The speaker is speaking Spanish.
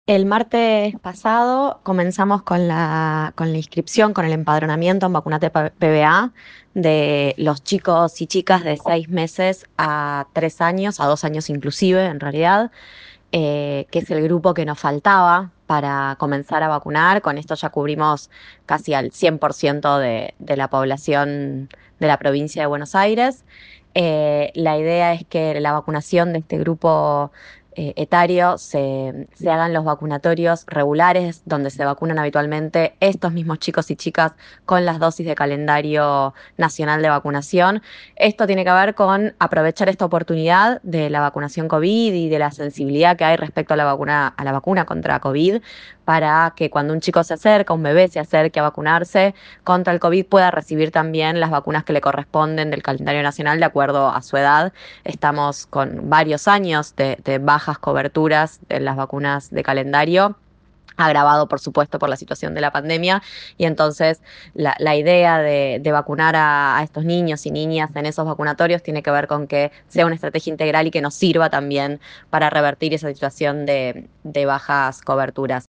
El martes pasado comenzamos con la inscripción, con el empadronamiento en Vacunate PBA de los chicos y chicas de 6 meses a 3 años, a 2 años inclusive en realidad, que es el grupo que nos faltaba para comenzar a vacunar. Con esto ya cubrimos casi al 100% de la población de la provincia de Buenos Aires. La idea es que la vacunación de este grupo etario se hagan los vacunatorios regulares donde se vacunan habitualmente estos mismos chicos y chicas con las dosis de calendario nacional de vacunación. Esto tiene que ver con aprovechar esta oportunidad de la vacunación COVID y de la sensibilidad que hay respecto a la vacuna contra COVID, para que cuando un chico se acerca, un bebé se acerque a vacunarse contra el COVID, pueda recibir también las vacunas que le corresponden del calendario nacional de acuerdo a su edad. Estamos con varios años de bajas coberturas de las vacunas de calendario, agravado por supuesto por la situación de la pandemia, y entonces la idea de vacunar a estos niños y niñas en esos vacunatorios tiene que ver con que sea una estrategia integral y que nos sirva también para revertir esa situación de bajas coberturas.